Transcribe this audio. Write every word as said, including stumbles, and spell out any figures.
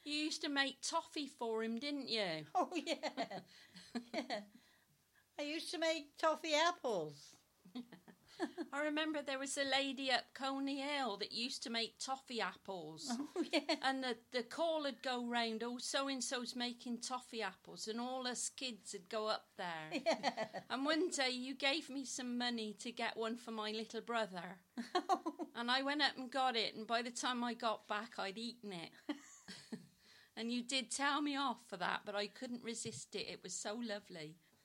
You used to make toffee for him, didn't you? Oh, yeah. yeah. I used to make toffee apples. I remember there was a lady at Coney Hill that used to make toffee apples. Oh, yeah. And the, the call would go round, oh, so-and-so's making toffee apples, and all us kids would go up there. Yeah. And one day you gave me some money to get one for my little brother. And I went up and got it, and by the time I got back, I'd eaten it. And you did tell me off for that, but I couldn't resist it. It was so lovely.